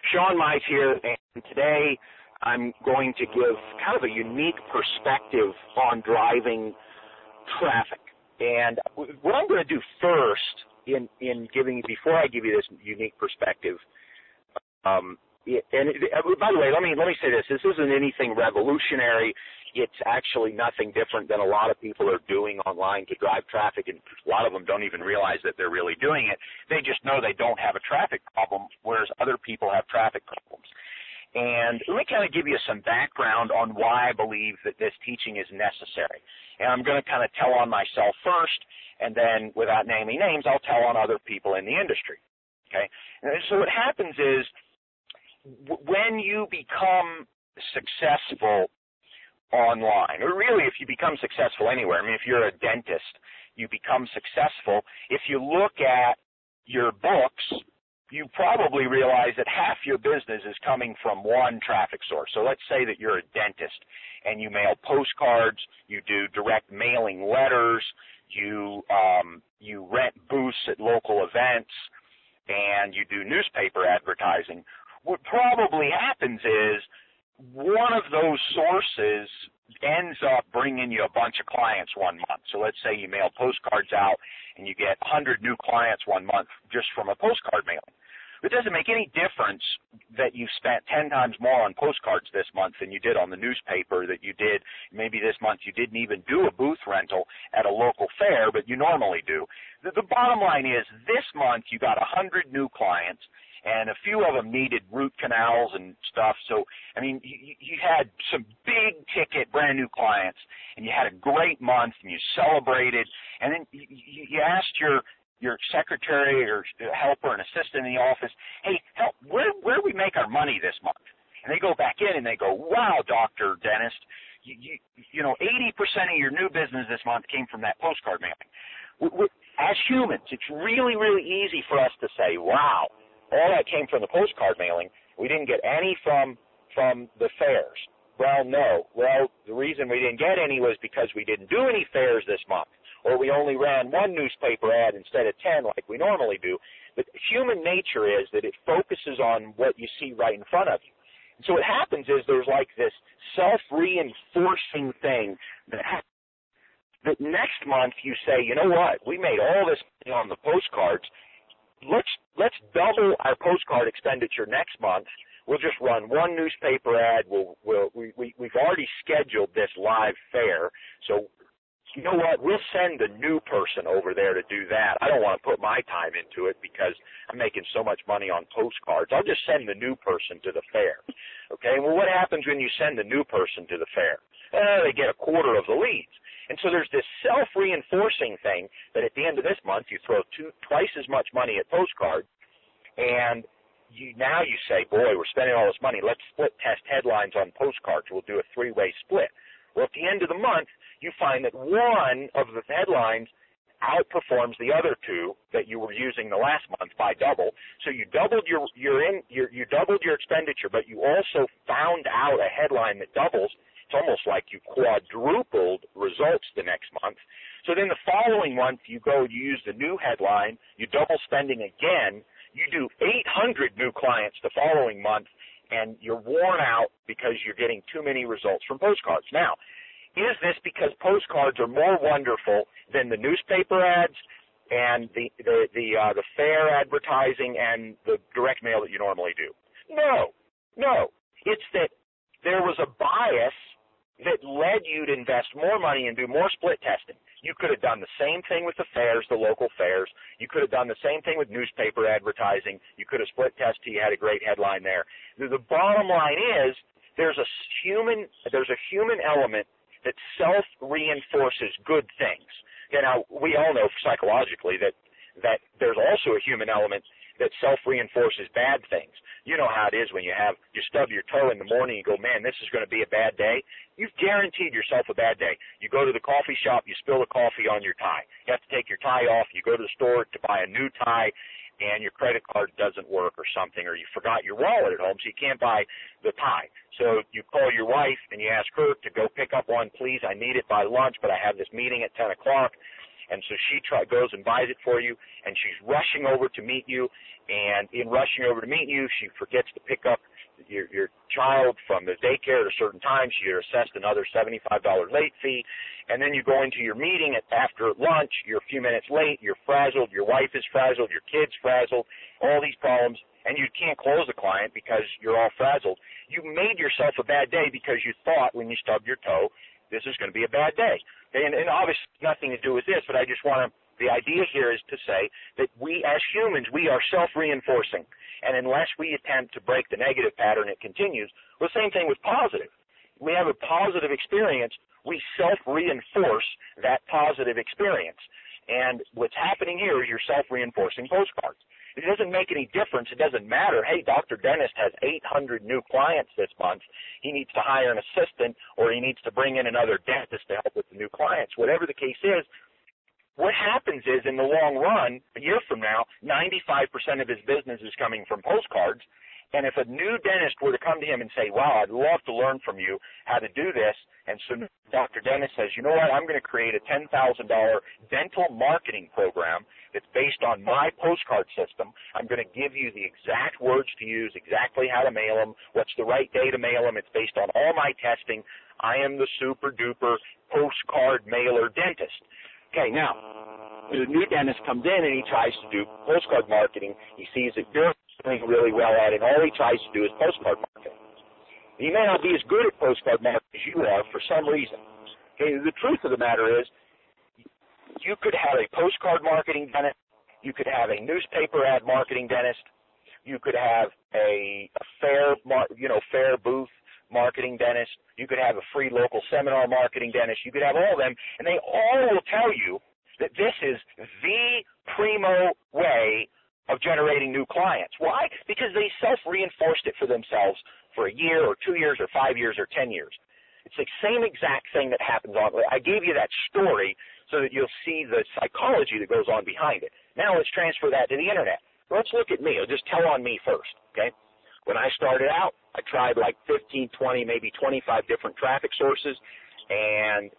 Sean Mize here, and today I'm going to give kind of a unique perspective on driving traffic. And what I'm going to do first, before I give you this unique perspective, by the way, let me say this: this isn't anything revolutionary. It's actually nothing different than a lot of people are doing online to drive traffic, and a lot of them don't even realize that they're really doing it. They just know they don't have a traffic problem, whereas other people have traffic problems. And let me kind of give you some background on why I believe that this teaching is necessary. And I'm going to kind of tell on myself first, and then without naming names, I'll tell on other people in the industry. Okay? And so what happens is when you become successful online, or really if you become successful anywhere, I mean, if you're a dentist, you become successful. If you look at your books, you probably realize that half your business is coming from one traffic source. So let's say that you're a dentist and you mail postcards, you do direct mailing letters, you rent booths at local events, and you do newspaper advertising. What probably happens is one of those sources ends up bringing you a bunch of clients one month. So let's say you mail postcards out and you get 100 new clients one month just from a postcard mailing. It doesn't make any difference that you spent 10 times more on postcards this month than you did on the newspaper, that you did maybe this month you didn't even do a booth rental at a local fair, but you normally do. The bottom line is this month you got 100 new clients, and a few of them needed root canals and stuff. So, I mean, you had some big ticket brand new clients, and you had a great month, and you celebrated, and then you asked your secretary or helper and assistant in the office, hey, help, where do we make our money this month? And they go back in and they go, wow, Dr. Dentist, you know, 80% of your new business this month came from that postcard mailing. As humans, it's really, really easy for us to say, wow, all that came from the postcard mailing. We didn't get any from the fairs. Well, no. Well, the reason we didn't get any was because we didn't do any fairs this month, or we only ran one newspaper ad instead of 10 like we normally do. But human nature is that it focuses on what you see right in front of you. And so what happens is there's like this self-reinforcing thing that happens. That next month you say, you know what, we made all this money on the postcards. Let's double our postcard expenditure next month. We'll just run one newspaper ad. We've already scheduled this live fair, so you know what? We'll send a new person over there to do that. I don't want to put my time into it because I'm making so much money on postcards. I'll just send the new person to the fair. Okay? Well, what happens when you send the new person to the fair? They get a quarter of the leads. And so there's this self-reinforcing thing that at the end of this month you throw twice as much money at postcards, and now you say, boy, we're spending all this money. Let's split test headlines on postcards. We'll do a three-way split. Well, at the end of the month, you find that one of the headlines outperforms the other two that you were using the last month by double. So you doubled you doubled your expenditure, but you also found out a headline that doubles. It's almost like you quadrupled results the next month. So then the following month, you use the new headline, you double spending again, you do 800 new clients the following month, and you're worn out because you're getting too many results from postcards. Now, is this because postcards are more wonderful than the newspaper ads and the fair advertising and the direct mail that you normally do? No. It's that there was a bias that led you to invest more money and do more split testing. You could have done the same thing with the fairs, the local fairs. You could have done the same thing with newspaper advertising. You could have split tested. You had a great headline there. The bottom line is there's a human element that self-reinforces good things. You know, we all know psychologically that there's also a human element that self-reinforces bad things. You know how it is when you stub your toe in the morning and you go, man, this is going to be a bad day. You've guaranteed yourself a bad day. You go to the coffee shop, you spill the coffee on your tie. You have to take your tie off. You go to the store to buy a new tie, and your credit card doesn't work or something, or you forgot your wallet at home, so you can't buy the tie. So you call your wife and you ask her to go pick up one, please. I need it by lunch, but I have this meeting at 10 o'clock. And so she goes and buys it for you, and she's rushing over to meet you, and in rushing over to meet you, she forgets to pick up your child from the daycare at a certain time. She are assessed another $75 late fee, and then you go into your meeting after lunch, you're a few minutes late, you're frazzled, your wife is frazzled, your kid's frazzled, all these problems, and you can't close the client because you're all frazzled. You made yourself a bad day because you thought when you stubbed your toe, this is going to be a bad day. And obviously nothing to do with this, but I just want to, the idea here is to say that we as humans, we are self-reinforcing. And unless we attempt to break the negative pattern, it continues. Well, the same thing with positive. We have a positive experience, we self-reinforce that positive experience. And what's happening here is you're self-reinforcing postcards. It doesn't make any difference. It doesn't matter. Hey, Dr. Dentist has 800 new clients this month. He needs to hire an assistant, or he needs to bring in another dentist to help with the new clients. Whatever the case is, what happens is, in the long run, a year from now, 95% of his business is coming from postcards. And if a new dentist were to come to him and say, wow, I'd love to learn from you how to do this, and so Dr. Dentist says, you know what, I'm going to create a $10,000 dental marketing program that's based on my postcard system. I'm going to give you the exact words to use, exactly how to mail them, what's the right day to mail them. It's based on all my testing. I am the super-duper postcard mailer dentist. Okay, now, the new dentist comes in and he tries to do postcard marketing. He sees that you're doing really well at it. All he tries to do is postcard marketing. He may not be as good at postcard marketing as you are for some reason. Okay, the truth of the matter is, you could have a postcard marketing dentist, you could have a newspaper ad marketing dentist, you could have a fair booth marketing dentist, you could have a free local seminar marketing dentist, you could have all of them, and they all will tell you that this is the primo way of generating new clients. Why? Because they self-reinforced it for themselves for a year or 2 years or 5 years or 10 years. It's the same exact thing that happens on. I gave you that story so that you'll see the psychology that goes on behind it. Now let's transfer that to the internet. Let's look at me. I'll just tell on me first, okay? When I started out, I tried like 15, 20, maybe 25 different traffic sources, and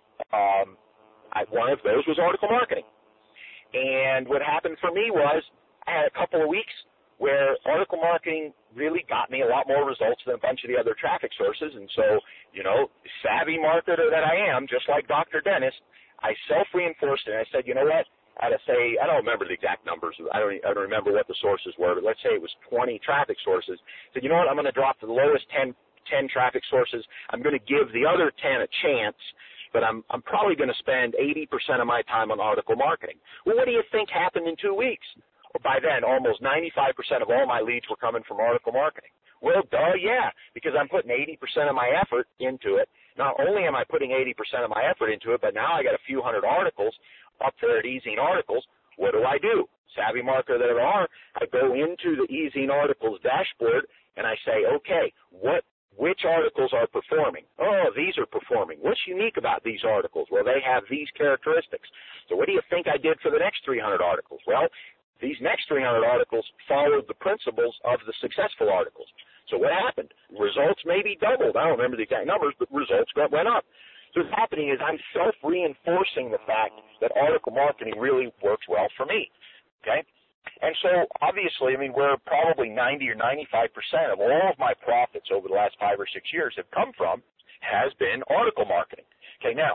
one of those was article marketing. And what happened for me was I had a couple of weeks where article marketing really got me a lot more results than a bunch of the other traffic sources. And so, savvy marketer that I am, just like Dr. Dentist, I self-reinforced it. And I said, you know what? I don't remember the exact numbers. I don't remember what the sources were, but let's say it was 20 traffic sources. I said, you know what? I'm going to drop to the lowest 10 traffic sources. I'm going to give the other 10 a chance, but I'm probably going to spend 80% of my time on article marketing. Well, what do you think happened in 2 weeks? Well, by then, almost 95% of all my leads were coming from article marketing. Well, yeah, because I'm putting 80% of my effort into it. Not only am I putting 80% of my effort into it, but now I got a few hundred articles up there at eZine Articles. What do? Savvy marketer that I are, I go into the eZine Articles dashboard and I say, okay, which articles are performing? Oh, these are performing. What's unique about these articles? Well, they have these characteristics. So what do you think I did for the next 300 articles? Well, these next 300 articles followed the principles of the successful articles. So what happened? Results maybe doubled. I don't remember the exact numbers, but results went up. So what's happening is I'm self-reinforcing the fact that article marketing really works well for me, okay? And so, obviously, we're probably 90 or 95% of all of my profits over the last 5 or 6 years has been article marketing. Okay, now,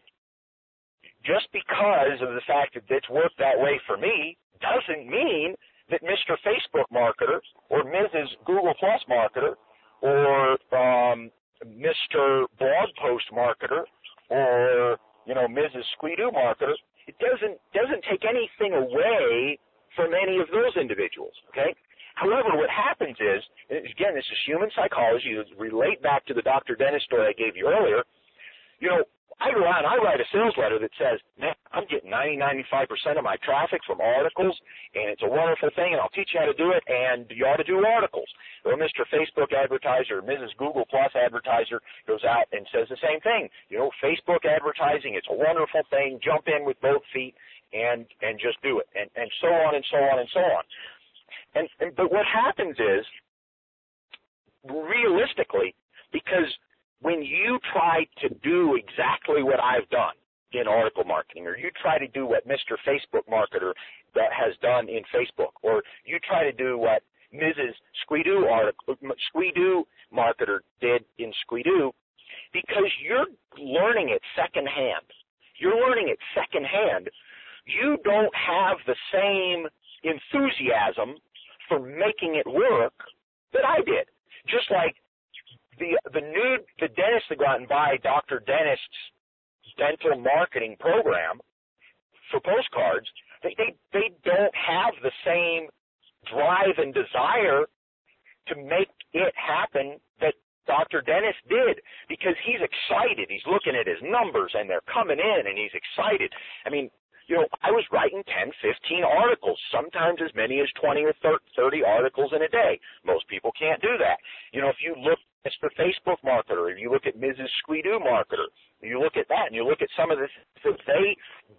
just because of the fact that it's worked that way for me doesn't mean that Mr. Facebook marketer or Mrs. Google Plus marketer or Mr. Blog Post marketer or, Mrs. Squidoo marketer, it doesn't take anything away from any of those individuals, okay? However, what happens is, again, this is human psychology. You relate back to the Dr. Dentist story I gave you earlier. I go out and I write a sales letter that says, man, I'm getting 95% of my traffic from articles, and it's a wonderful thing, and I'll teach you how to do it, and you ought to do articles. Well, Mr. Facebook advertiser or Mrs. Google Plus advertiser goes out and says the same thing. Facebook advertising, it's a wonderful thing. Jump in with both feet and just do it, and so on and so on and so on. But what happens is, realistically, because when you try to do exactly what I've done, in article marketing, or you try to do what Mr. Facebook Marketer has done in Facebook, or you try to do what Mrs. Squidoo Marketer did in Squidoo, because you're learning it secondhand. You're learning it secondhand. You don't have the same enthusiasm for making it work that I did. Just like the dentist that go out and buy Dr. Dentist's dental marketing program for postcards, they don't have the same drive and desire to make it happen that Dr. Dentist did, because he's excited. He's looking at his numbers, and they're coming in, and he's excited. I mean, I was writing 10, 15 articles, sometimes as many as 20 or 30 articles in a day. Most people can't do that. If you look at the Facebook Marketer, if you look at Mrs. Squidoo Marketer, you look at that, and you look at some of the things that they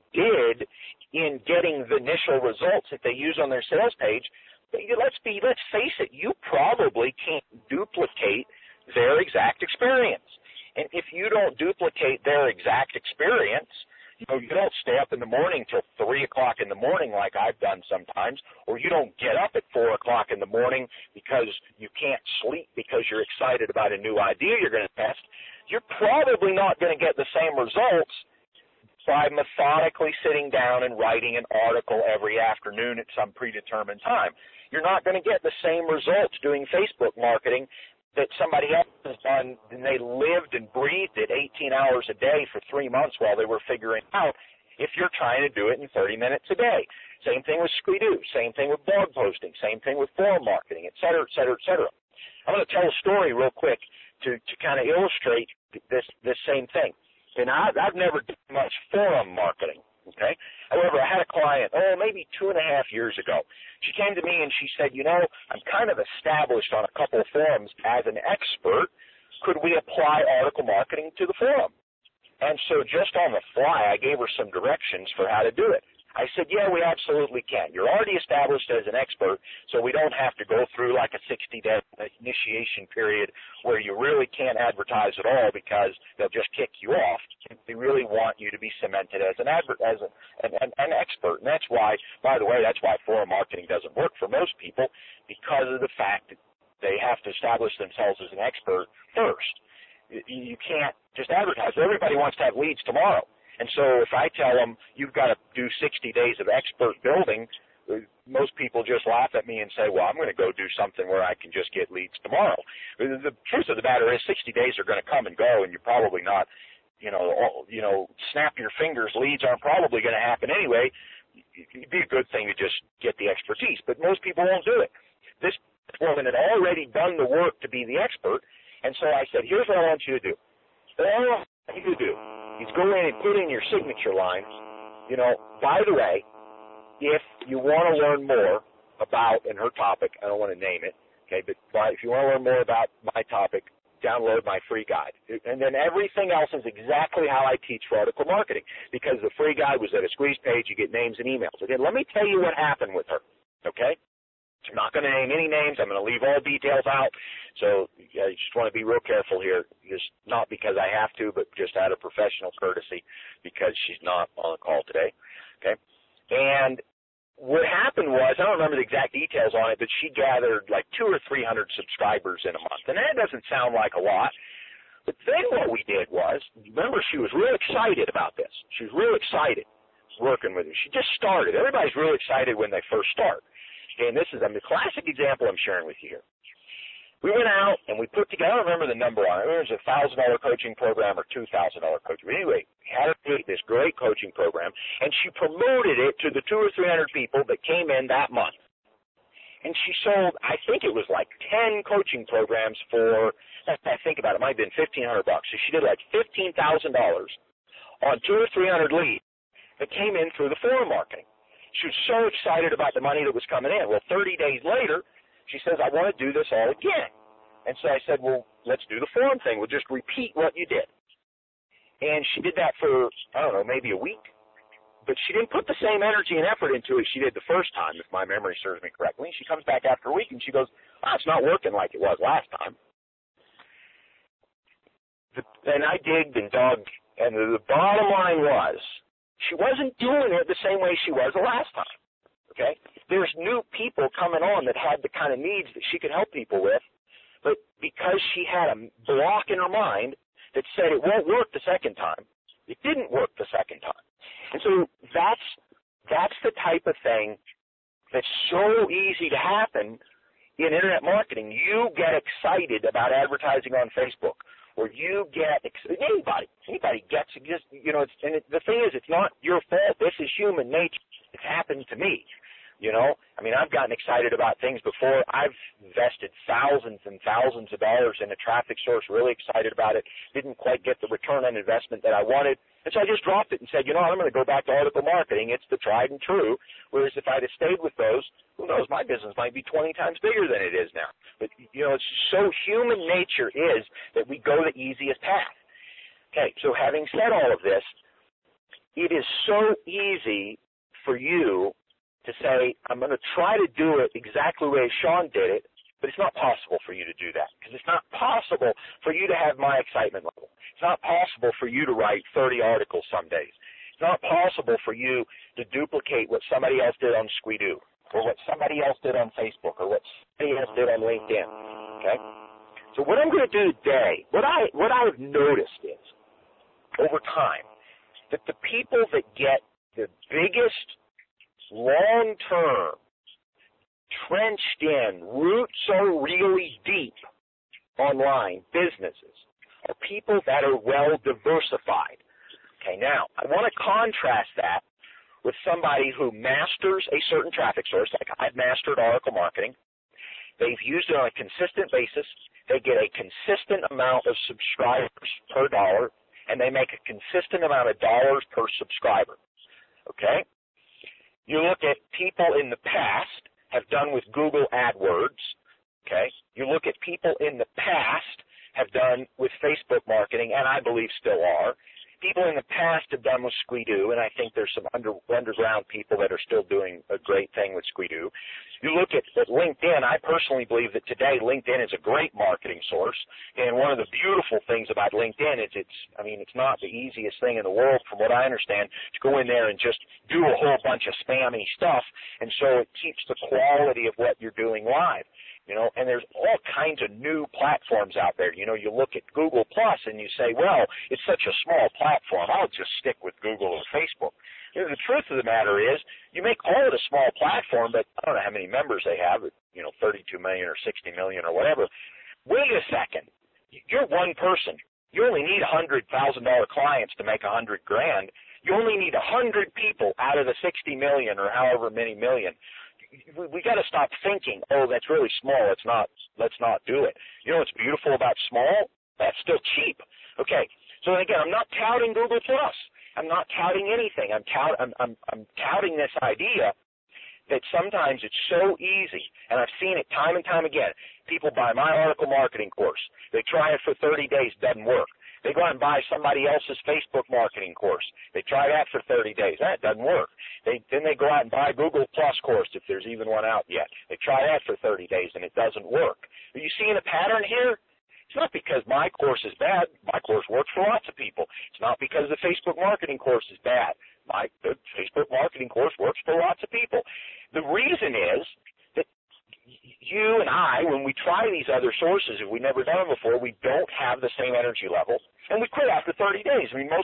did in getting the initial results that they use on their sales page, let's face it, you probably can't duplicate their exact experience. And if you don't duplicate their exact experience, you don't stay up in the morning till 3 o'clock in the morning like I've done sometimes, or you don't get up at 4 o'clock in the morning because you can't sleep because you're excited about a new idea you're going to test, you're probably not going to get the same results by methodically sitting down and writing an article every afternoon at some predetermined time. You're not going to get the same results doing Facebook marketing that somebody else has done, and they lived and breathed it 18 hours a day for 3 months while they were figuring out, if you're trying to do it in 30 minutes a day. Same thing with Squidoo, same thing with blog posting, same thing with forum marketing, et cetera, et cetera, et cetera. I'm going to tell a story real quick to kind of illustrate this same thing. And I've never done much forum marketing, okay? However, I had a client, maybe 2.5 years ago. She came to me and she said, I'm kind of established on a couple of forums as an expert. Could we apply article marketing to the forum? And so just on the fly, I gave her some directions for how to do it. I said, yeah, we absolutely can. You're already established as an expert, so we don't have to go through like a 60-day initiation period where you really can't advertise at all because they'll just kick you off. They really want you to be cemented as an expert. And that's why, by the way, that's why forum marketing doesn't work for most people, because of the fact that they have to establish themselves as an expert first. You can't just advertise. Everybody wants to have leads tomorrow. And so if I tell them you've got to do 60 days of expert building, most people just laugh at me and say, well, I'm going to go do something where I can just get leads tomorrow. The truth of the matter is 60 days are going to come and go, and you're probably not, snap your fingers, leads aren't probably going to happen anyway. It'd be a good thing to just get the expertise, but most people won't do it. This woman had already done the work to be the expert, and so I said, here's what I want you to do. All I want you to do is go in and put in your signature line, by the way, if you want to learn more about, and her topic, I don't want to name it, okay, but if you want to learn more about my topic, download my free guide. And then everything else is exactly how I teach for article marketing, because the free guide was at a squeeze page, you get names and emails. Again, let me tell you what happened with her, okay? I'm not going to name any names. I'm going to leave all details out. So I just want to be real careful here, just not because I have to, but just out of professional courtesy, because she's not on the call today. Okay? And what happened was, I don't remember the exact details on it, but she gathered like 200 or 300 subscribers in a month. And that doesn't sound like a lot. But then what we did was, remember, she was real excited about this. She was real excited working with me. She just started. Everybody's real excited when they first start. And this is a classic example I'm sharing with you here. We went out and we put together, I don't remember the number on it. It was a $1,000 coaching program or $2,000 coaching. But anyway, had her create this great coaching program, and she promoted it to the 200 or 300 people that came in that month. And she sold, I think it was like 10 coaching programs for, I think about it, might have been $1,500. So she did like $15,000 on 200 or 300 leads that came in through the forum marketing. She was so excited about the money that was coming in. Well, 30 days later, she says, I want to do this all again. And so I said, well, let's do the forum thing. We'll just repeat what you did. And she did that for, I don't know, maybe a week. But she didn't put the same energy and effort into it she did the first time, if my memory serves me correctly. She comes back after a week and she goes, it's not working like it was last time. And I digged and dug And the bottom line was, she wasn't doing it the same way she was the last time, okay? There's new people coming on that had the kind of needs that she could help people with, but because she had a block in her mind that said it won't work the second time, it didn't work the second time. And so that's the type of thing that's so easy to happen in Internet marketing. You get excited about advertising on Facebook, or you get anybody gets just, you know. The thing is, it's not your fault. This is human nature. It's happened to me. You know, I mean, I've gotten excited about things before. I've invested thousands and thousands of dollars in a traffic source, really excited about it, didn't quite get the return on investment that I wanted, and so I just dropped it and said, you know, I'm going to go back to article marketing. It's the tried and true, whereas if I'd have stayed with those, who knows, my business might be 20 times bigger than it is now. But, you know, it's so human nature is that we go the easiest path. Okay, so having said all of this, it is so easy for you to say, I'm going to try to do it exactly the way Sean did it, but it's not possible for you to do that, because it's not possible for you to have my excitement level. It's not possible for you to write 30 articles some days. It's not possible for you to duplicate what somebody else did on Squidoo, or what somebody else did on Facebook, or what somebody else did on LinkedIn, okay? So what I'm going to do today, what I've noticed is, over time, that the people that get the biggest long-term, trenched in, roots so really deep online businesses are people that are well diversified. Okay, now, I want to contrast that with somebody who masters a certain traffic source, like I've mastered Oracle Marketing. They've used it on a consistent basis. They get a consistent amount of subscribers per dollar, and they make a consistent amount of dollars per subscriber. Okay? You look at people in the past have done with Google AdWords, okay? You look at people in the past have done with Facebook marketing, and I believe still are. People in the past have done with Squidoo, and I think there's some underground people that are still doing a great thing with Squidoo. You look at LinkedIn. I personally believe that today LinkedIn is a great marketing source, and one of the beautiful things about LinkedIn is it's not the easiest thing in the world, from what I understand, to go in there and just do a whole bunch of spammy stuff, and so it keeps the quality of what you're doing live. You know, and there's all kinds of new platforms out there. You know, you look at Google Plus and you say, well, it's such a small platform, I'll just stick with Google or Facebook. You know, the truth of the matter is, you may call it a small platform, but I don't know how many members they have, 32 million or 60 million or whatever. Wait a second. You're one person. You only need $100,000 clients to make $100,000. You only need 100 people out of the 60 million or however many million. We got to stop thinking, oh, that's really small. Let's not do it. You know what's beautiful about small? That's still cheap. Okay. So again, I'm not touting Google Plus. I'm not touting anything. I'm touting this idea that sometimes it's so easy, and I've seen it time and time again. People buy my Oracle Marketing course. They try it for 30 days, doesn't work. They go out and buy somebody else's Facebook marketing course. They try that for 30 days. That doesn't work. Then they go out and buy a Google Plus course, if there's even one out yet. They try that for 30 days, and it doesn't work. Are you seeing a pattern here? It's not because my course is bad. My course works for lots of people. It's not because the Facebook marketing course is bad. The Facebook marketing course works for lots of people. The reason is that you and I, when we try these other sources, if we've never done them before, we don't have the same energy level, and we quit after 30 days. I mean, most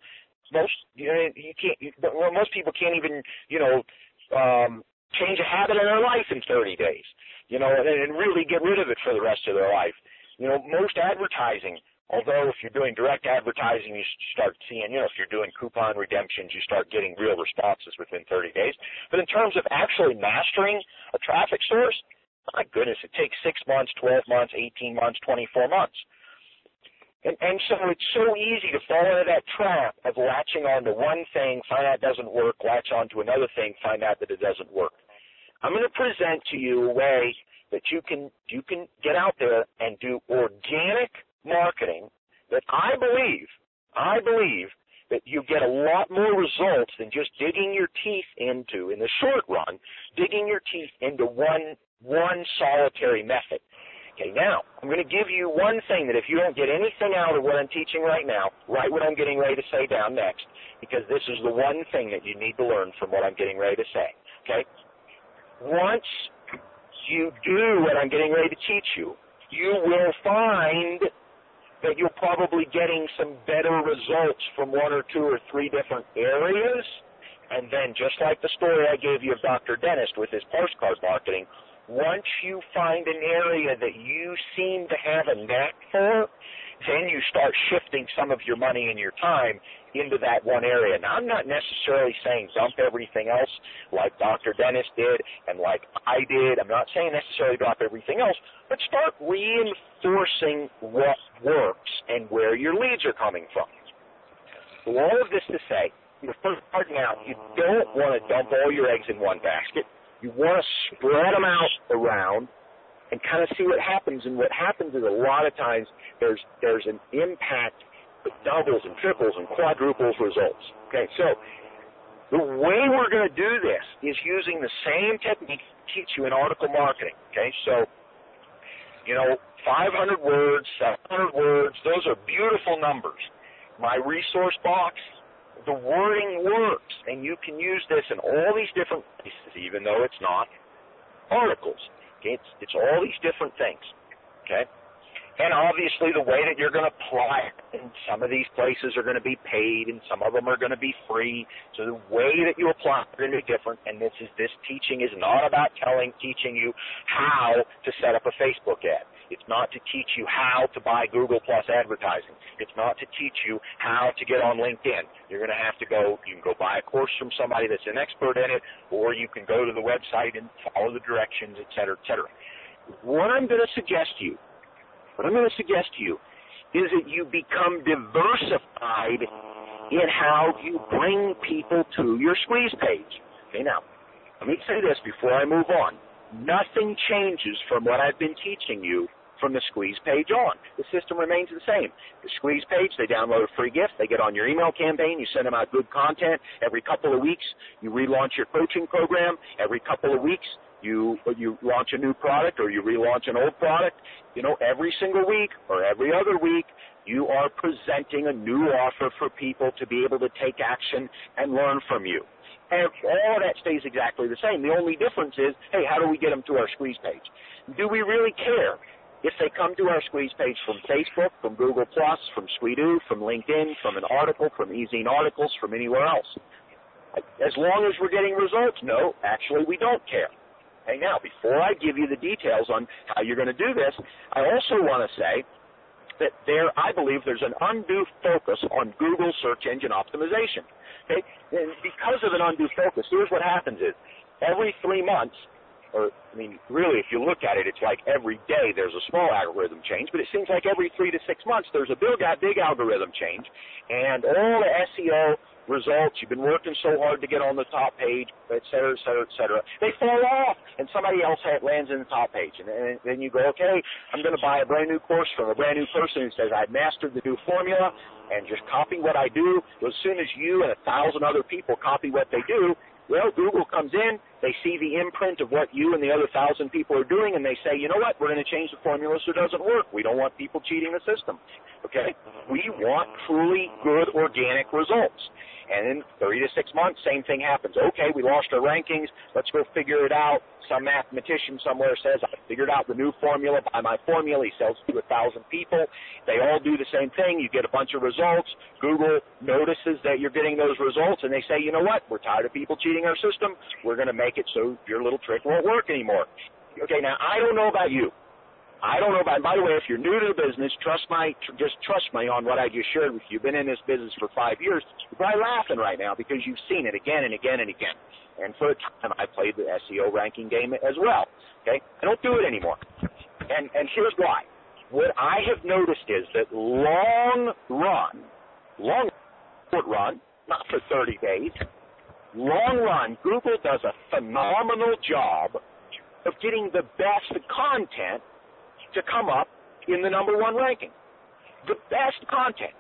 people can't even, change a habit in their life in 30 days, and really get rid of it for the rest of their life. Most advertising, although if you're doing direct advertising, you start seeing, if you're doing coupon redemptions, you start getting real responses within 30 days. But in terms of actually mastering a traffic source, my goodness, it takes 6 months, 12 months, 18 months, 24 months. And so it's so easy to fall into that trap of latching on to one thing, find out it doesn't work, latch on to another thing, find out that it doesn't work. I'm going to present to you a way that you can get out there and do organic marketing that I believe that you get a lot more results than just digging your teeth into, in the short run, digging your teeth into one solitary method. Okay, now, I'm going to give you one thing that if you don't get anything out of what I'm teaching right now, write what I'm getting ready to say down next, because this is the one thing that you need to learn from what I'm getting ready to say, okay? Once you do what I'm getting ready to teach you, you will find that you're probably getting some better results from one or two or three different areas. And then just like the story I gave you of Dr. Dentist with his postcard marketing, once you find an area that you seem to have a knack for, then you start shifting some of your money and your time into that one area. Now, I'm not necessarily saying dump everything else like Dr. Dentist did and like I did. I'm not saying necessarily drop everything else, but start reinforcing what works and where your leads are coming from. So all of this to say, the first part now, you don't want to dump all your eggs in one basket. You want to spread them out around and kind of see what happens. And what happens is a lot of times there's an impact that doubles and triples and quadruples results. Okay, so the way we're going to do this is using the same technique to teach you in article marketing. Okay, so, 500 words, 700 words, those are beautiful numbers. My resource box, the wording works, and you can use this in all these different places, even though it's not articles. Okay? It's all these different things. Okay? And obviously the way that you're going to apply it, and some of these places are going to be paid, and some of them are going to be free. So the way that you apply it is going to be different, and this teaching is not about teaching you how to set up a Facebook ad. It's not to teach you how to buy Google Plus advertising. It's not to teach you how to get on LinkedIn. You're going to have to you can go buy a course from somebody that's an expert in it, or you can go to the website and follow the directions, et cetera, et cetera. What I'm going to suggest to you is that you become diversified in how you bring people to your squeeze page. Okay, now, let me say this before I move on. Nothing changes from what I've been teaching you from the squeeze page on. The system remains the same. The squeeze page, they download a free gift, they get on your email campaign, you send them out good content. Every couple of weeks, you relaunch your coaching program. Every couple of weeks, you launch a new product or you relaunch an old product. Every single week or every other week, you are presenting a new offer for people to be able to take action and learn from you. And all that stays exactly the same. The only difference is, hey, how do we get them to our squeeze page? Do we really care if they come to our squeeze page from Facebook, from Google+, from Squidoo, from LinkedIn, from an article, from eZine Articles, from anywhere else? As long as we're getting results, no, actually we don't care. Hey, now, before I give you the details on how you're going to do this, I also want to say that I believe there's an undue focus on Google search engine optimization. Okay? And because of an undue focus, here's what happens is every 3 months, really, if you look at it, it's like every day there's a small algorithm change, but it seems like every 3 to 6 months there's a big algorithm change, and all the SEO results, you've been working so hard to get on the top page, et cetera, et cetera, et cetera, they fall off, and somebody else lands in the top page. And then you go, okay, I'm going to buy a brand new course from a brand new person who says, I've mastered the new formula, and just copy what I do. As soon as you and 1,000 other people copy what they do, well, Google comes in, they see the imprint of what you and the other 1,000 people are doing, and they say, you know what, we're going to change the formula so it doesn't work. We don't want people cheating the system. Okay? We want truly good organic results. And in 3 to 6 months, same thing happens. Okay, we lost our rankings. Let's go figure it out. Some mathematician somewhere says, I figured out the new formula. Buy my formula. He sells to 1,000 people. They all do the same thing. You get a bunch of results. Google notices that you're getting those results, and they say, you know what? We're tired of people cheating our system. We're going to make it so your little trick won't work anymore. Okay, now, I don't know about you. By the way, if you're new to the business, just trust me on what I just shared with you. You've been in this business for 5 years. You're probably laughing right now because you've seen it again and again and again. And for a time, I played the SEO ranking game as well. Okay, I don't do it anymore. And here's why. What I have noticed is that short run, not for 30 days, long run, Google does a phenomenal job of getting the best content to come up in the #1 ranking. The best content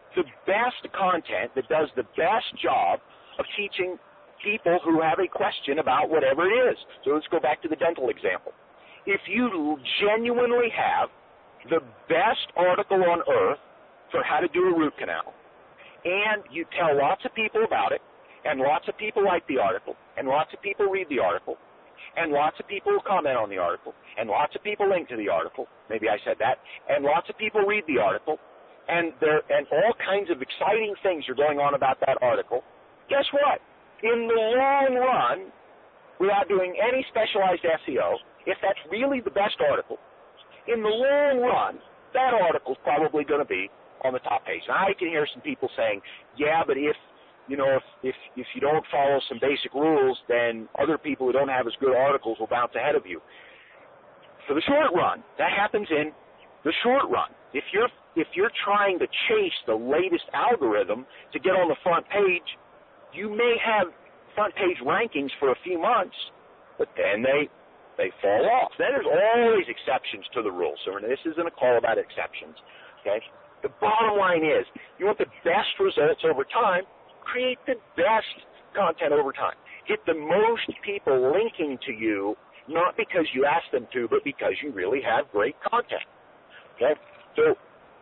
that does the best job of teaching people who have a question about whatever it is. So let's go back to the dental example. if you genuinely have the best article on earth for how to do a root canal, and you tell lots of people about it, and lots of people like the article, and lots of people read the article, and lots of people comment on the article, and lots of people link to the article, maybe I said that, and lots of people read the article, and all kinds of exciting things are going on about that article, guess what? In the long run, without doing any specialized SEO, if that's really the best article, in the long run, that article's probably going to be on the top page. Now, I can hear some people saying, yeah, but if you don't follow some basic rules, then other people who don't have as good articles will bounce ahead of you. For the short run, that happens in the short run. If you're trying to chase the latest algorithm to get on the front page, you may have front page rankings for a few months, but then they fall off. Then there's always exceptions to the rule. So this isn't a call about exceptions. Okay? The bottom line is, you want the best results over time, create the best content over time. Get the most people linking to you, not because you asked them to, but because you really have great content. Okay? So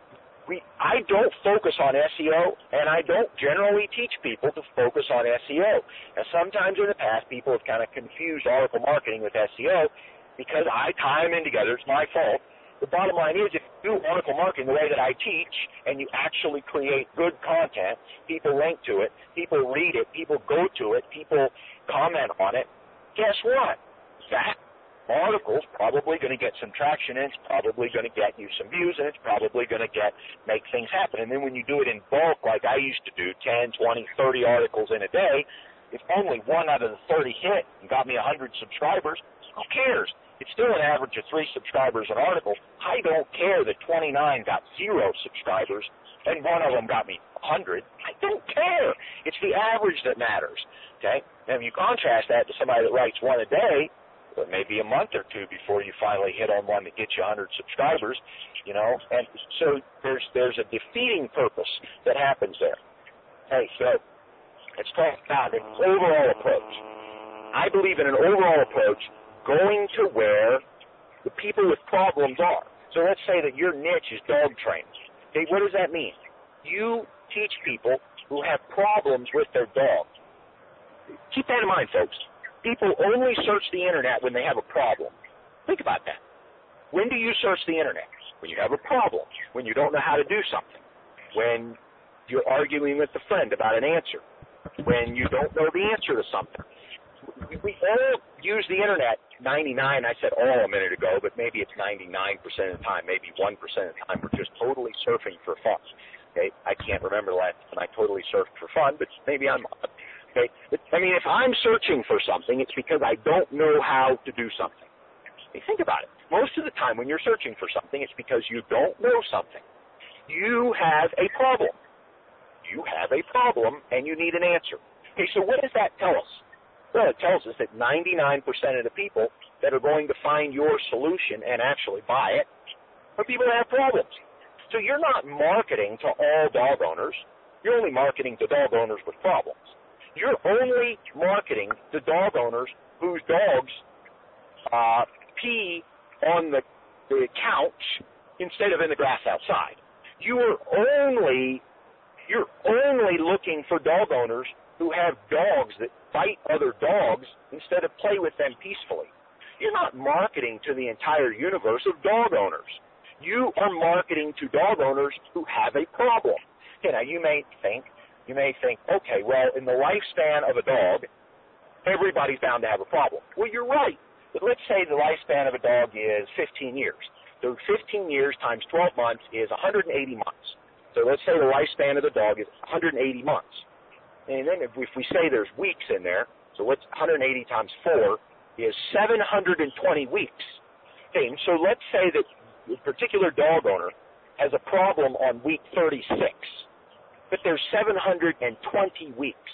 I don't focus on SEO, and I don't generally teach people to focus on SEO. Now, sometimes in the past, people have kind of confused article marketing with SEO because I tie them in together. It's my fault. The bottom line is, if you do article marketing the way that I teach, and you actually create good content, people link to it, people read it, people go to it, people comment on it, guess what? That article's probably going to get some traction, and it's probably going to get you some views, and it's probably going to make things happen. And then when you do it in bulk, like I used to do, 10, 20, 30 articles in a day, if only one out of the 30 hit and got me 100 subscribers, who cares? It's still an average of 3 subscribers an article. I don't care that 29 got 0 subscribers and one of them got me 100. I don't care. It's the average that matters. Okay? Now, if you contrast that to somebody that writes one a day, or maybe a month or two before you finally hit on one that gets you 100 subscribers, and so there's a defeating purpose that happens there. Okay, so let's talk about an overall approach. I believe in an overall approach going to where the people with problems are. So let's say that your niche is dog training. Okay, what does that mean? You teach people who have problems with their dog. Keep that in mind, folks. People only search the internet when they have a problem. Think about that. When do you search the internet? When you have a problem, when you don't know how to do something, when you're arguing with a friend about an answer, when you don't know the answer to something. We all use the internet 99, I said all a minute ago, but maybe it's 99% of the time, maybe 1% of the time. We're just totally surfing for fun. Okay? I can't remember the last time I totally surfed for fun, but maybe I'm not. Okay? I mean, if I'm searching for something, it's because I don't know how to do something. Okay, think about it. Most of the time when you're searching for something, it's because you don't know something. You have a problem. You have a problem, and you need an answer. Okay, so what does that tell us? Well, it tells us that 99% of the people that are going to find your solution and actually buy it are people that have problems. So you're not marketing to all dog owners. You're only marketing to dog owners with problems. You're only marketing to dog owners whose dogs pee on the couch instead of in the grass outside. You're only looking for dog owners who have dogs that bite other dogs instead of play with them peacefully. You're not marketing to the entire universe of dog owners. You are marketing to dog owners who have a problem. Okay, now you may think, okay, well, in the lifespan of a dog, everybody's bound to have a problem. Well, you're right. But let's say the lifespan of a dog is 15 years. So 15 years times 12 months is 180 months. So let's say the lifespan of the dog is 180 months. And then if we say there's weeks in there, so what's 180 times 4 is 720 weeks. Okay, so let's say that a particular dog owner has a problem on week 36. But there's 720 weeks.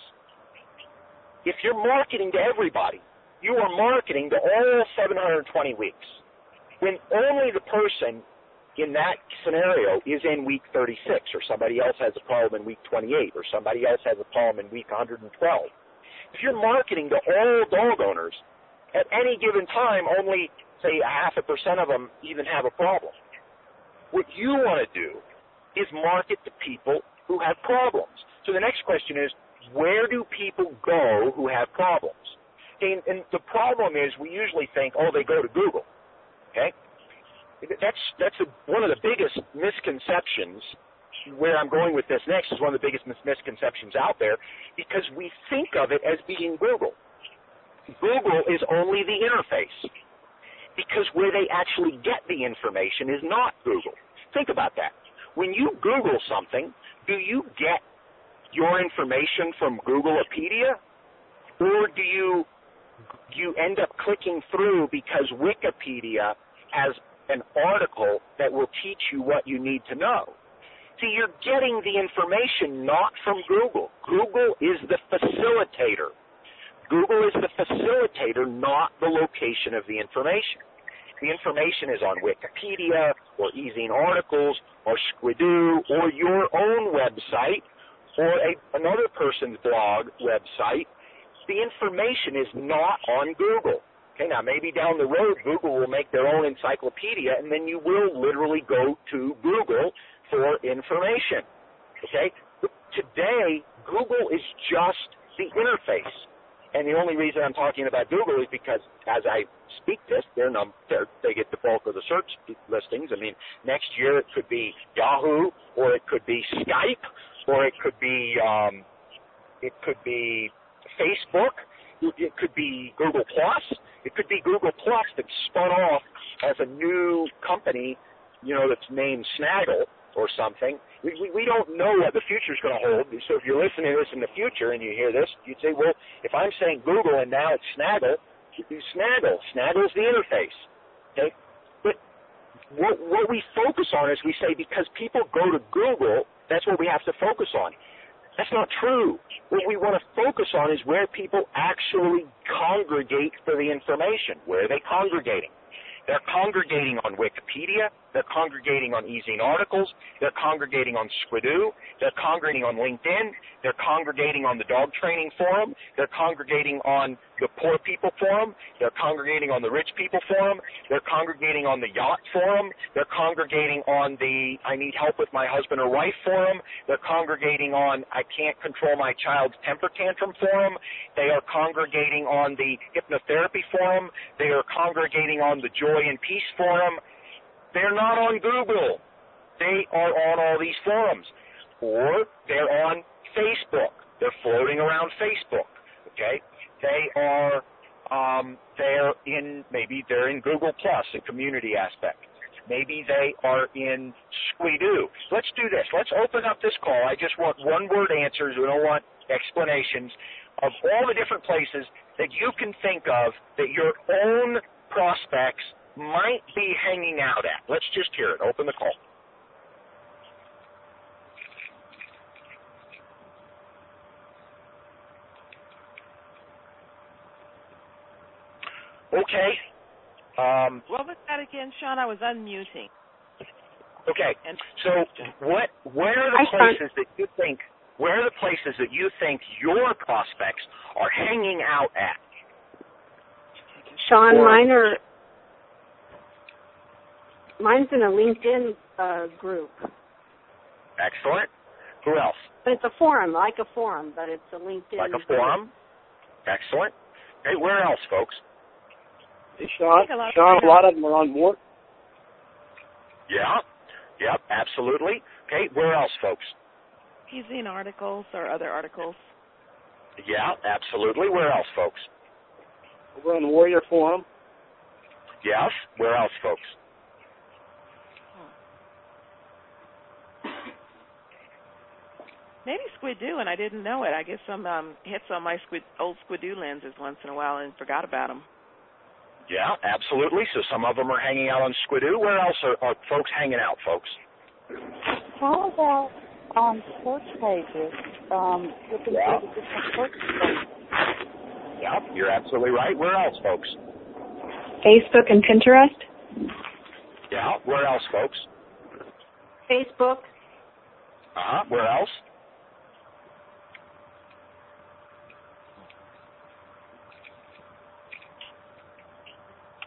If you're marketing to everybody, you are marketing to all 720 weeks. When only the person in that scenario is in week 36, or somebody else has a problem in week 28, or somebody else has a problem in week 112. If you're marketing to all dog owners, at any given time, only say 0.5% of them even have a problem. What you want to do is market to people who have problems. So the next question is, where do people go who have problems? And the problem is we usually think, oh, they go to Google. Okay? That's one of the biggest misconceptions. Where I'm going with this next is one of the biggest misconceptions out there, because we think of it as being Google. Google is only the interface, because where they actually get the information is not Google. Think about that. When you Google something, do you get your information from Googlepedia, or do you end up clicking through because Wikipedia has an article that will teach you what you need to know? See, you're getting the information not from Google. Google is the facilitator. Google is the facilitator, not the location of the information. The information is on Wikipedia or Ezine Articles or Squidoo or your own website or another person's blog website. The information is not on Google. Okay, now maybe down the road Google will make their own encyclopedia, and then you will literally go to Google for information. Okay? But today, Google is just the interface. And the only reason I'm talking about Google is because as I speak this, they get the bulk of the search listings. I mean, next year it could be Yahoo, or it could be Skype, or it could be Facebook, it could be Google Plus, it could be Google Plus that spun off as a new company, that's named Snaggle or something. We don't know what the future is going to hold. So if you're listening to this in the future and you hear this, you'd say, well, if I'm saying Google and now it's Snaggle, Snaggle's the interface. Okay? But what we focus on is we say because people go to Google, that's what we have to focus on. That's not true. What we want to focus on is where people actually congregate for the information. Where are they congregating? They're congregating on Wikipedia. They're congregating on Ezine Articles. They're congregating on Squidoo. They're congregating on LinkedIn. They're congregating on the Dog Training Forum. They're congregating on the Poor People Forum. They're congregating on the Rich People Forum. They're congregating on the Yacht Forum. They're congregating on the I Need Help with My Husband or Wife Forum. They're congregating on I Can't Control My Child's Temper Tantrum Forum. They are congregating on the Hypnotherapy Forum. They are congregating on the Joy and Peace Forum. They're not on Google. They are on all these forums. Or they're on Facebook. They're floating around Facebook. Okay? Maybe they're in Google Plus, a community aspect. Maybe they are in Squidoo. Let's do this. Let's open up this call. I just want one-word answers. We don't want explanations of all the different places that you can think of that your own prospects might be hanging out at. Let's just hear it. Open the call. Okay. What was that again, Sean? I was unmuting. Okay. So where are the places that you think your prospects are hanging out at? Sean, mine's in a LinkedIn group. Excellent. Who else? But it's a forum, like a forum, but it's a LinkedIn Like a forum? Group. Excellent. Hey, where else, folks? Hey, Sean, a lot of them are on Mort. Yeah. Yep, absolutely. Okay, where else, folks? Ezine Articles or other articles. Yeah, absolutely. Where else, folks? Over on the Warrior Forum. Yes. Where else, folks? Maybe Squidoo, and I didn't know it. I guess some hits on my old Squidoo lenses once in a while and forgot about them. Yeah, absolutely. So some of them are hanging out on Squidoo. Where else are folks hanging out, folks? How about on search pages? Looking Yeah. through the different search pages. Yeah, you're absolutely right. Where else, folks? Facebook and Pinterest. Yeah, where else, folks? Facebook. Where else?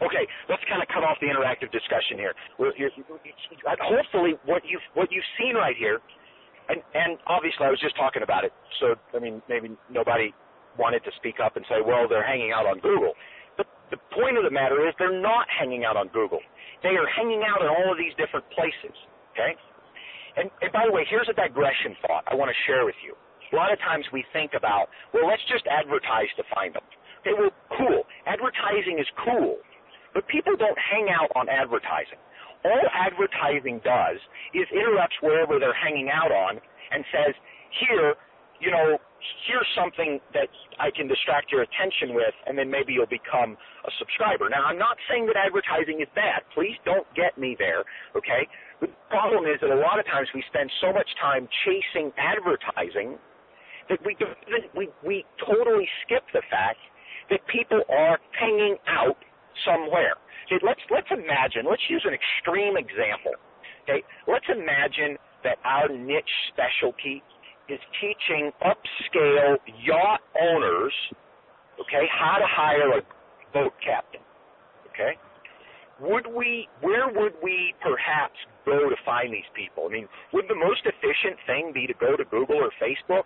Okay, let's kind of cut off the interactive discussion here. Hopefully, what you've seen right here, and obviously I was just talking about it, so I mean maybe nobody wanted to speak up and say, well, they're hanging out on Google. But the point of the matter is they're not hanging out on Google. They are hanging out in all of these different places. Okay. And by the way, here's a digression thought I want to share with you. A lot of times we think about, well, let's just advertise to find them. Okay, well, cool. Advertising is cool, but people don't hang out on advertising. All advertising does is interrupts wherever they're hanging out on and says, here, here's something that I can distract your attention with, and then maybe you'll become a subscriber. Now, I'm not saying that advertising is bad. Please don't get me there, okay? The problem is that a lot of times we spend so much time chasing advertising that we totally skip the fact that people are hanging out somewhere. Okay, let's imagine, let's use an extreme example. Okay, let's imagine that our niche specialty is teaching upscale yacht owners, okay, how to hire a boat captain. Okay, where would we perhaps go to find these people? I mean, would the most efficient thing be to go to Google or Facebook?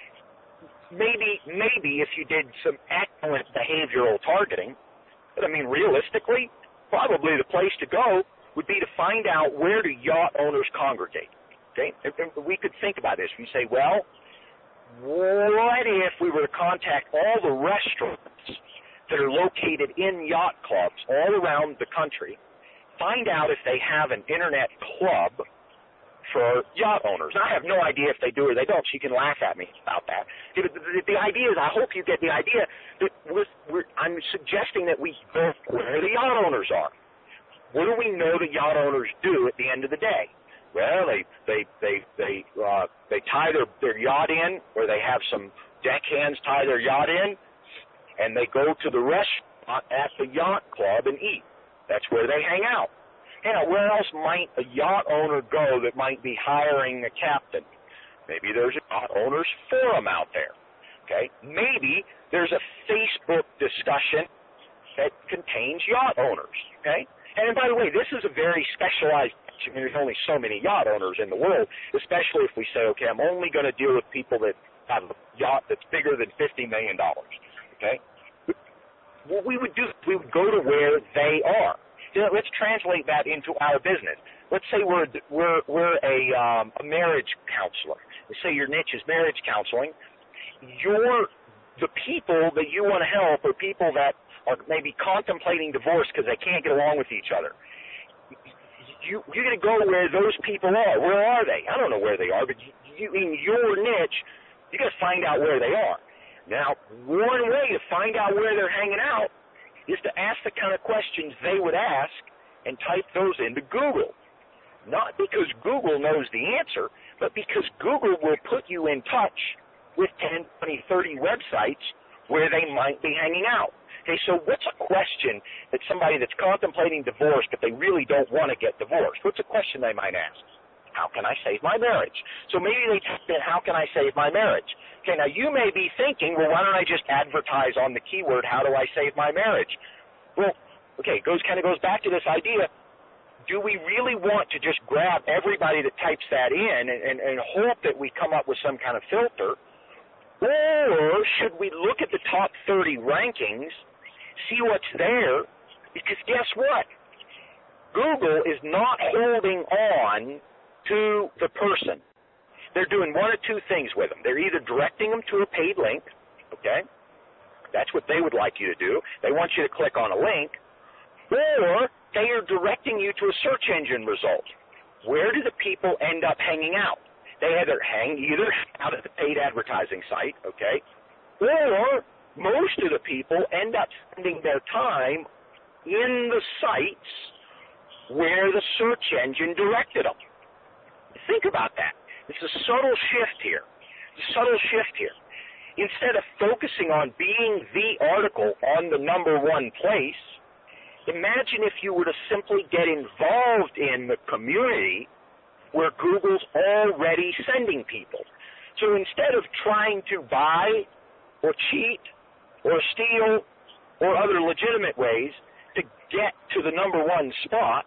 Maybe if you did some excellent behavioral targeting, but I mean, realistically, probably the place to go would be to find out where do yacht owners congregate. Okay, and we could think about this. We say, well, what if we were to contact all the restaurants that are located in yacht clubs all around the country, find out if they have an internet club for yacht owners. Now, I have no idea if they do or they don't, so you can laugh at me about that. The idea is, I hope you get the idea that I'm suggesting that we go where the yacht owners are. What do we know the yacht owners do at the end of the day? Well, they tie their yacht in, or they have some deckhands tie their yacht in, and they go to the restaurant at the yacht club and eat. That's where they hang out. Now, where else might a yacht owner go that might be hiring a captain? Maybe there's a yacht owners forum out there. Okay, maybe there's a Facebook discussion that contains yacht owners. Okay, and by the way, this is a very specialized. I mean, there's only so many yacht owners in the world, especially if we say, okay, I'm only going to deal with people that have a yacht that's bigger than $50 million. Okay, what we would do, we would go to where they are. Let's translate that into our business. Let's say we're a marriage counselor. Let's say your niche is marriage counseling. The people that you want to help are people that are maybe contemplating divorce because they can't get along with each other. You're going to go where those people are. Where are they? I don't know where they are, but in your niche, you got to find out where they are. Now, one way to find out where they're hanging out is to ask the kind of questions they would ask and type those into Google. Not because Google knows the answer, but because Google will put you in touch with 10, 20, 30 websites where they might be hanging out. Okay, so what's a question that somebody that's contemplating divorce but they really don't want to get divorced, what's a question they might ask? How can I save my marriage? So maybe they type in, how can I save my marriage? Okay, now you may be thinking, well, why don't I just advertise on the keyword, how do I save my marriage? Well, okay, kind of goes back to this idea, do we really want to just grab everybody that types that in and hope that we come up with some kind of filter? Or should we look at the top 30 rankings, see what's there? Because guess what? Google is not holding on to the person. They're doing one of two things with them. They're either directing them to a paid link, okay? That's what they would like you to do. They want you to click on a link. Or they are directing you to a search engine result. Where do the people end up hanging out? They either hang out at the paid advertising site, okay? Or most of the people end up spending their time in the sites where the search engine directed them. Think about that. It's a subtle shift here. Instead of focusing on being the article on the number one place, imagine if you were to simply get involved in the community where Google's already sending people. So instead of trying to buy or cheat or steal or other legitimate ways to get to the number one spot,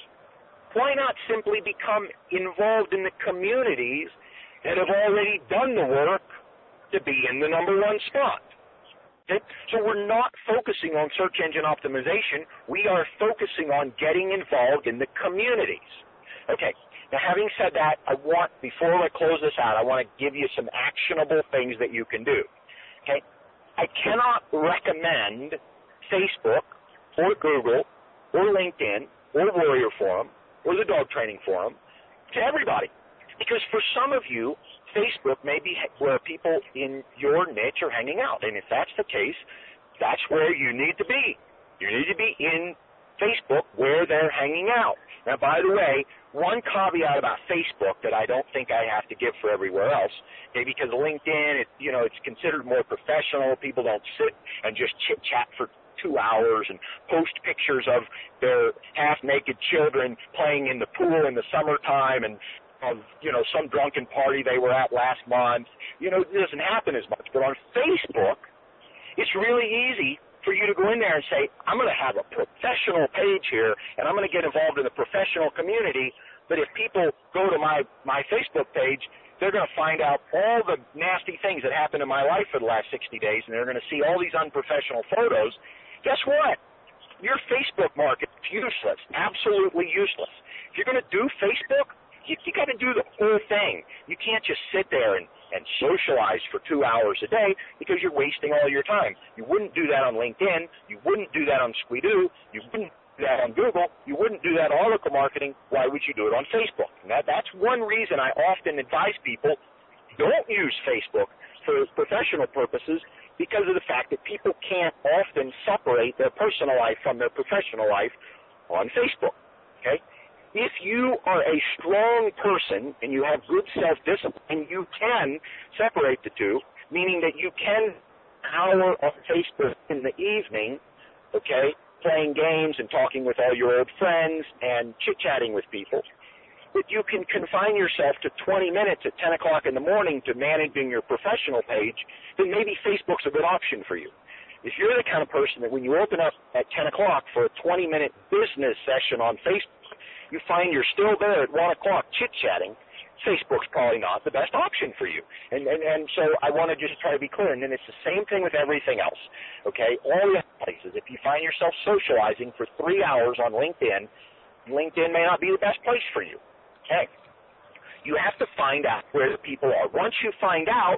why not simply become involved in the communities that have already done the work to be in the number one spot? Okay? So we're not focusing on search engine optimization. We are focusing on getting involved in the communities. Okay, now having said that, before I close this out, I want to give you some actionable things that you can do. Okay, I cannot recommend Facebook or Google or LinkedIn or Warrior Forum or the Dog Training Forum to everybody. Because for some of you, Facebook may be where people in your niche are hanging out. And if that's the case, that's where you need to be. You need to be in Facebook where they're hanging out. Now, by the way, one caveat about Facebook that I don't think I have to give for everywhere else, okay, because LinkedIn, it's considered more professional. People don't sit and just chit-chat for 2 hours and post pictures of their half-naked children playing in the pool in the summertime and of, some drunken party they were at last month. It doesn't happen as much. But on Facebook, it's really easy for you to go in there and say, I'm going to have a professional page here, and I'm going to get involved in the professional community. But if people go to my Facebook page, they're going to find out all the nasty things that happened in my life for the last 60 days, and they're going to see all these unprofessional photos. Guess what? Your Facebook market is useless, absolutely useless. If you're going to do Facebook, you got to do the whole thing. You can't just sit there and socialize for 2 hours a day because you're wasting all your time. You wouldn't do that on LinkedIn. You wouldn't do that on Squidoo. You wouldn't do that on Google. You wouldn't do that on article marketing. Why would you do it on Facebook? And that's one reason I often advise people don't use Facebook for professional purposes, because of the fact that people can't often separate their personal life from their professional life on Facebook. Okay? If you are a strong person and you have good self-discipline, you can separate the two, meaning that you can hour on Facebook in the evening, okay, playing games and talking with all your old friends and chit-chatting with people. But you can confine yourself to 20 minutes at 10 o'clock in the morning to managing your professional page, then maybe Facebook's a good option for you. If you're the kind of person that when you open up at 10 o'clock for a 20-minute business session on Facebook, you find you're still there at 1 o'clock chit-chatting, Facebook's probably not the best option for you. And so I want to just try to be clear. And then it's the same thing with everything else, okay? All the other places. If you find yourself socializing for 3 hours on LinkedIn, LinkedIn may not be the best place for you, okay? You have to find out where the people are. Once you find out,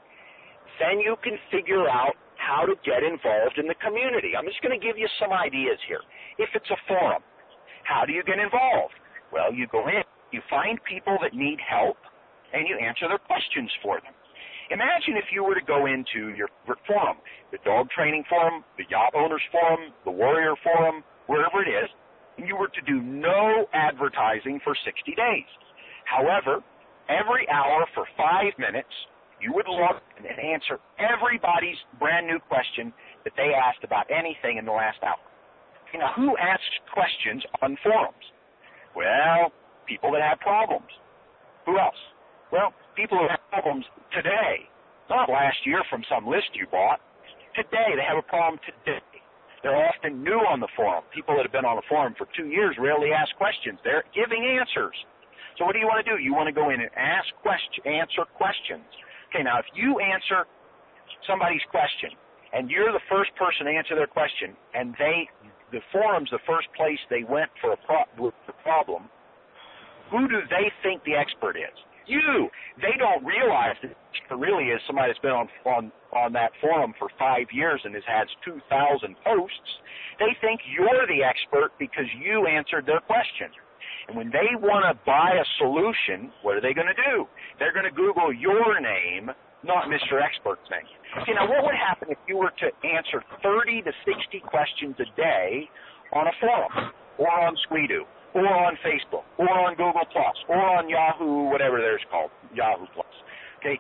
then you can figure out how to get involved in the community. I'm just going to give you some ideas here. If it's a forum, how do you get involved? Well, you go in, you find people that need help, and you answer their questions for them. Imagine if you were to go into your forum, the Dog Training Forum, the Yacht Owners Forum, the Warrior Forum, wherever it is, and you were to do no advertising for 60 days. However, every hour for 5 minutes, you would log in and answer everybody's brand new question that they asked about anything in the last hour. Now, who asks questions on forums? Well, people that have problems. Who else? Well, people who have problems today, not last year from some list you bought. Today, they have a problem today. They're often new on the forum. People that have been on the forum for 2 years rarely ask questions. They're giving answers. So what do you want to do? You want to go in and answer questions. Okay, now if you answer somebody's question and you're the first person to answer their question, and the forum's the first place they went for with the problem, who do they think the expert is? You. They don't realize that the expert really is somebody that's been on that forum for 5 years and has had 2,000 posts. They think you're the expert because you answered their question. And when they want to buy a solution, what are they going to do? They're going to Google your name, not Mr. Expert's name. See, now what would happen if you were to answer 30 to 60 questions a day on a forum, or on Squidoo, or on Facebook, or on Google+, or on Yahoo, whatever there's called, Yahoo+. Okay,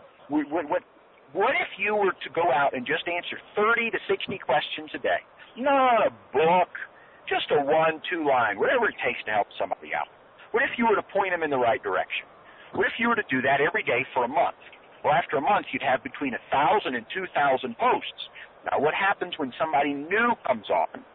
what if you were to go out and just answer 30 to 60 questions a day? Not a book, just a 1-2 line, whatever it takes to help somebody out. What if you were to point them in the right direction? What if you were to do that every day for a month? Well, after a month, you'd have between 1,000 and 2,000 posts. Now, what happens when somebody new comes on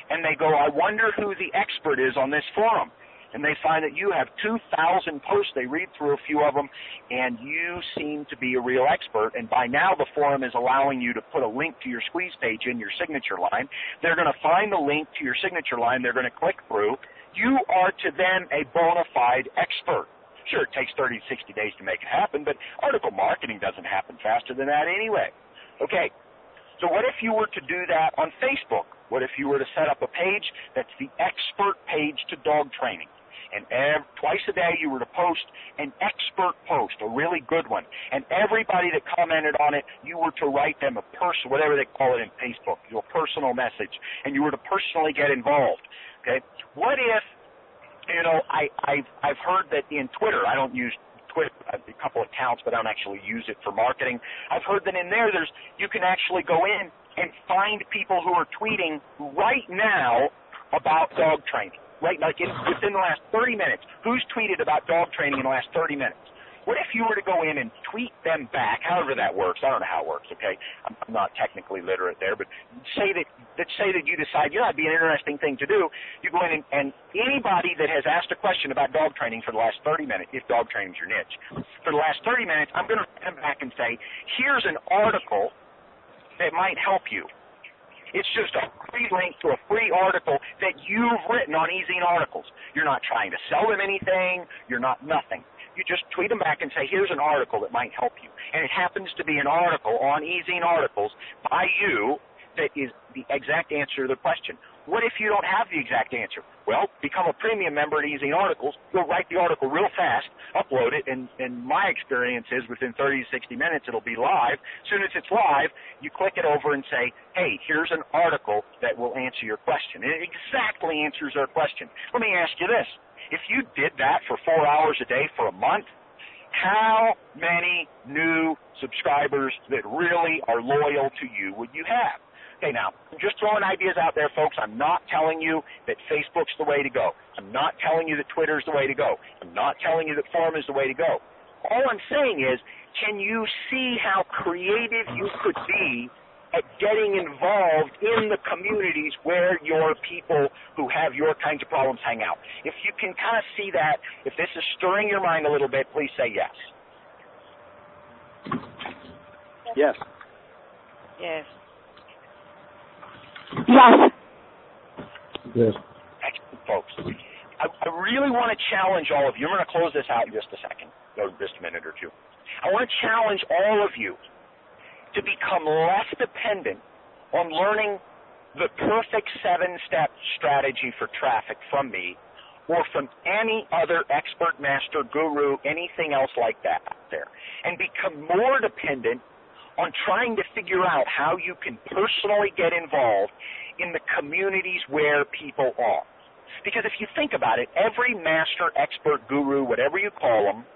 and they go, I wonder who the expert is on this forum. And they find that you have 2,000 posts. They read through a few of them, and you seem to be a real expert. And by now the forum is allowing you to put a link to your squeeze page in your signature line. They're going to find the link to your signature line. They're going to click through. You are to them a bona fide expert. Sure, it takes 30 to 60 days to make it happen, but article marketing doesn't happen faster than that anyway. Okay, so what if you were to do that on Facebook? What if you were to set up a page that's the expert page to dog training? And twice a day you were to post an expert post, a really good one. And everybody that commented on it, you were to write them a personal, whatever they call it in Facebook, your personal message. And you were to personally get involved. Okay? What if, you know, I've heard that in Twitter, I don't use Twitter, I have a couple of accounts, but I don't actually use it for marketing. I've heard that in there, you can actually go in and find people who are tweeting right now about dog training. Right, like within the last 30 minutes, who's tweeted about dog training in the last 30 minutes? What if you were to go in and tweet them back, however that works? I don't know how it works, okay? I'm not technically literate there, but say that you decide, yeah, that'd be an interesting thing to do. You go in and anybody that has asked a question about dog training for the last 30 minutes, if dog training's your niche, for the last 30 minutes, I'm going to come back and say, here's an article that might help you. It's just a free link to a free article that you've written on eZine Articles. You're not trying to sell them anything. You're not nothing. You just tweet them back and say, here's an article that might help you. And it happens to be an article on eZine Articles by you that is the exact answer to the question. What if you don't have the exact answer? Well, become a premium member at eZine Articles. You'll write the article real fast, upload it, and my experience is within 30 to 60 minutes it'll be live. As soon as it's live, you click it over and say, hey, here's an article that will answer your question. And it exactly answers our question. Let me ask you this. If you did that for 4 hours a day for a month, how many new subscribers that really are loyal to you would you have? Okay, now, I'm just throwing ideas out there, folks. I'm not telling you that Facebook's the way to go. I'm not telling you that Twitter's the way to go. I'm not telling you that forum is the way to go. All I'm saying is, can you see how creative you could be at getting involved in the communities where your people who have your kinds of problems hang out? If you can kind of see that, if this is stirring your mind a little bit, please say yes. Yes. Yes. Yes. Yes. Excellent, folks. I really want to challenge all of you. I'm going to close this out in just a second, or just a minute or two. I want to challenge all of you to become less dependent on learning the perfect 7-step strategy for traffic from me or from any other expert, master, guru, anything else like that out there, and become more dependent on trying to figure out how you can personally get involved in the communities where people are. Because if you think about it, every master, expert, guru, whatever you call them,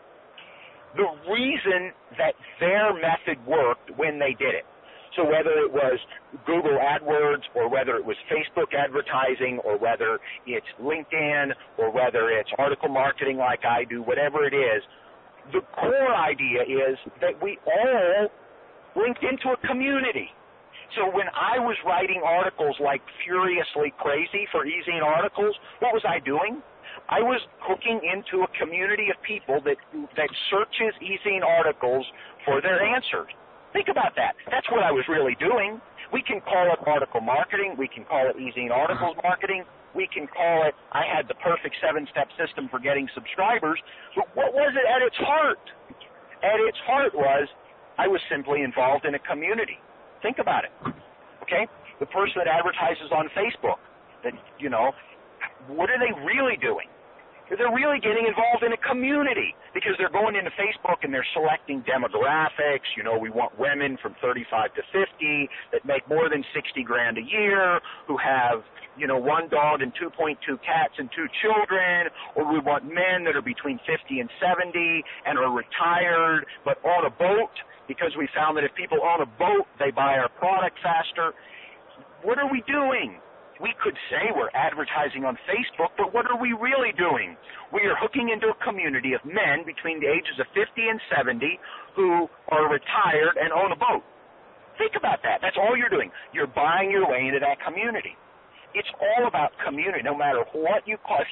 the reason that their method worked when they did it, so whether it was Google AdWords or whether it was Facebook advertising or whether it's LinkedIn or whether it's article marketing like I do, whatever it is, the core idea is that we all linked into a community. So when I was writing articles like Furiously Crazy for eZine Articles, what was I doing? I was hooking into a community of people that searches eZine Articles for their answers. Think about that. That's what I was really doing. We can call it article marketing. We can call it eZine Articles marketing. We can call it, I had the perfect 7-step system for getting subscribers. But what was it at its heart? At its heart was, I was simply involved in a community. Think about it, okay? The person that advertises on Facebook, that, you know, what are they really doing? They're really getting involved in a community because they're going into Facebook and they're selecting demographics. You know, we want women from 35 to 50 that make more than $60,000 a year, who have, you know, 1 dog and 2.2 cats and 2 children, or we want men that are between 50 and 70 and are retired but on a boat, because we found that if people own a boat, they buy our product faster. What are we doing? We could say we're advertising on Facebook, but what are we really doing? We are hooking into a community of men between the ages of 50 and 70 who are retired and own a boat. Think about that. That's all you're doing. You're buying your way into that community. it's all about community. No matter what you call,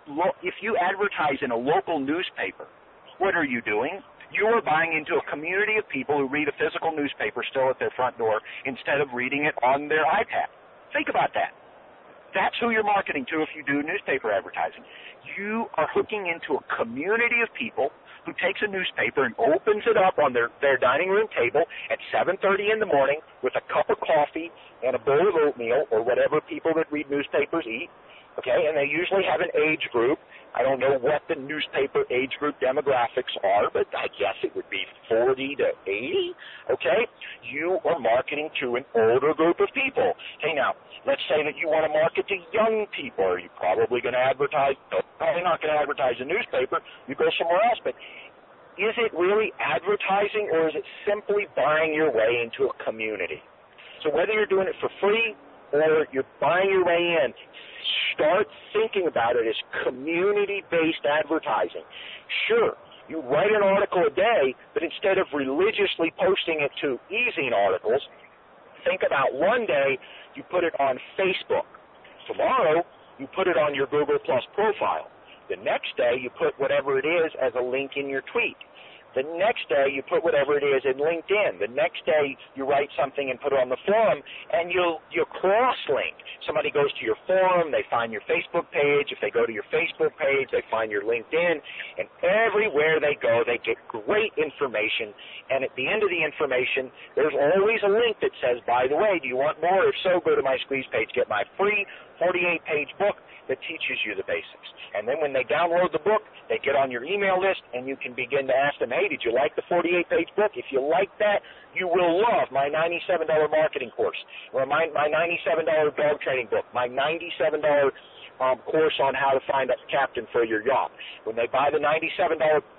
if you advertise in a local newspaper, what are you doing? You are buying into a community of people who read a physical newspaper still at their front door instead of reading it on their iPad. Think about that. That's who you're marketing to if you do newspaper advertising. You are hooking into a community of people who takes a newspaper and opens it up on their dining room table at 7:30 in the morning with a cup of coffee and a bowl of oatmeal or whatever people that read newspapers eat, okay? And they usually have an age group. I don't know what the newspaper age group demographics are, but I guess it would be 40 to 80, okay? You are marketing to an older group of people. Okay, now, let's say that you want to market to young people. Are you probably going to advertise? No, probably not going to advertise a newspaper. You go somewhere else. But is it really advertising, or is it simply buying your way into a community? So whether you're doing it for free or you're buying your way in, start thinking about it as community-based advertising. Sure, you write an article a day, but instead of religiously posting it to e-zine articles, think about one day you put it on Facebook. Tomorrow, you put it on your Google Plus profile. The next day, you put whatever it is as a link in your tweet. The next day, you put whatever it is in LinkedIn. The next day, you write something and put it on the forum, and you'll cross-link. Somebody goes to your forum, they find your Facebook page. If they go to your Facebook page, they find your LinkedIn. And everywhere they go, they get great information. And at the end of the information, there's always a link that says, by the way, do you want more? If so, go to my Squeeze page, get my free 48-page book that teaches you the basics. And then when they download the book, they get on your email list, and you can begin to ask them, hey, did you like the 48-page book? If you like that, you will love my $97 marketing course, or my $97 dog training book, my $97 course on how to find a captain for your yacht. When they buy the $97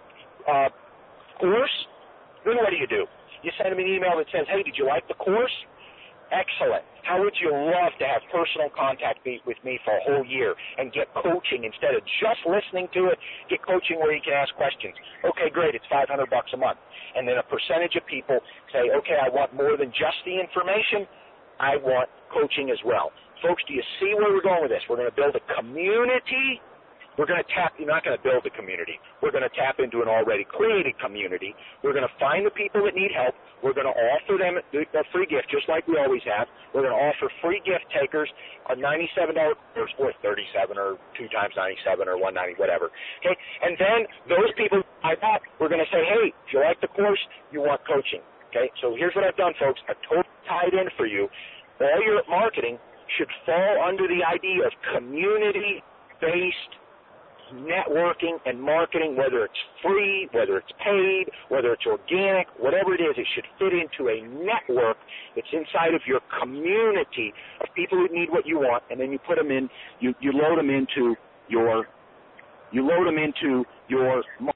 course, then what do? You send them an email that says, hey, did you like the course? Excellent. How would you love to have personal contact with me for a whole year and get coaching instead of just listening to it? Get coaching where you can ask questions. Okay, great. It's $500 a month. And then a percentage of people say, okay, I want more than just the information. I want coaching as well. Folks, do you see where we're going with this? We're going to build a community. We're going to you're not going to build a community. We're going to tap into an already created community. We're going to find the people that need help. We're going to offer them a free gift, just like we always have. We're going to offer free gift takers a $97 course, or $37 or 2 times $97 or $190, whatever. Okay, and then those people I bought, we're going to say, hey, if you like the course, you want coaching. Okay, so here's what I've done, folks. I've totally tied in for you. All your marketing should fall under the idea of community-based networking and marketing, whether it's free, whether it's paid, whether it's organic, whatever it should fit into a network that's inside of your community of people who need what you want, and then you put them in, you load them into your